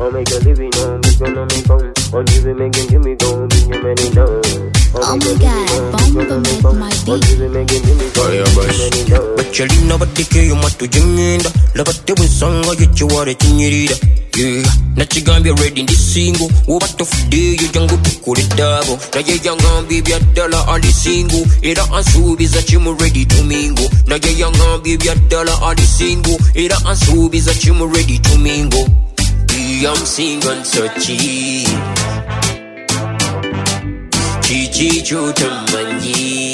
I'll make a living on, it's gonna make on. On you be making, give me go, be your man in down. Oh my God, bomba make my beat. But you leave nobody care you want to jingenda. Love at the song or get you what it in your reader. Yeah, not you gonna be ready in this single. What the day you young go to call it double. Now you young gonna be a dollar on the single. It on soup is that you ready to mingle. Now you young gonna be a dollar on the single. It on soup is that you ready to mingle. I'm singing so cheap. Chichi chutamani.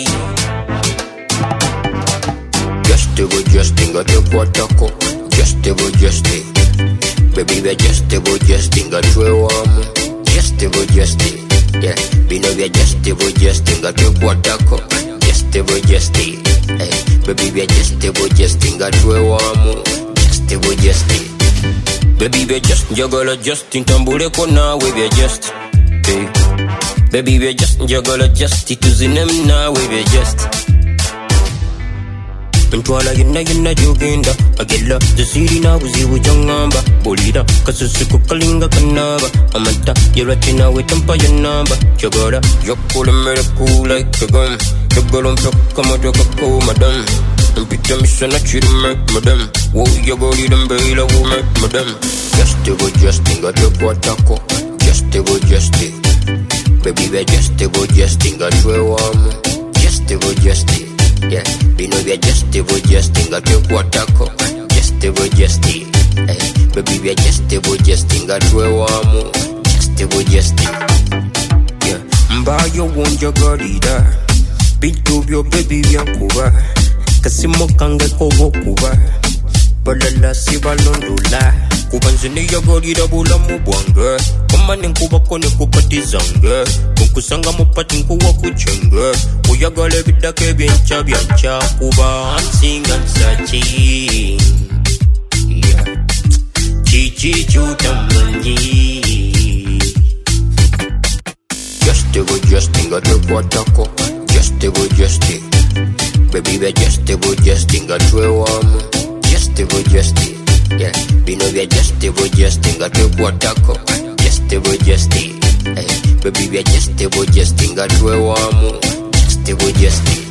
Justing got your quataco. Justing. Baby, we justing got your warm. Justing. Yeah, we know we justing got your quataco. Justing. Hey, baby, we justing got your warm. Justing. Baby, we just juggle adjusting tambure kona we just. Hey. Baby, we just juggle adjust to zinem na we just. Ntwala yina joginda agella the city na uziwu jangamba bolida kasusiku kalinga kanaba amata yeratina we tampa yanamba chagora yokula mere cool like a gun juggle on kama joko madam Pita mission chiri make madam wo you go lead them baila wo make madam justing got your quataco justing baby we justing got your warm justing yeah we know we justing got your quataco justing hey baby we justing got your warm justing yeah mba yo wonja garida big of your baby yakuba Kasimo kange kogo kuba Balala si balondula Kubanzini ya gori da bula mubwanga Kamani nkuba kone kupatizanga Kunkusanga mupati nkuwa kuchenga Uyagale bidake biancha Kuba I'm singing sachi Yeah Chichi chutamani Justing got your quataco Justing Baby, we justing got your warm. Justing. Yeah, we know we justing got your quataco. Justing. Hey, baby, we justing got your warm. Justing.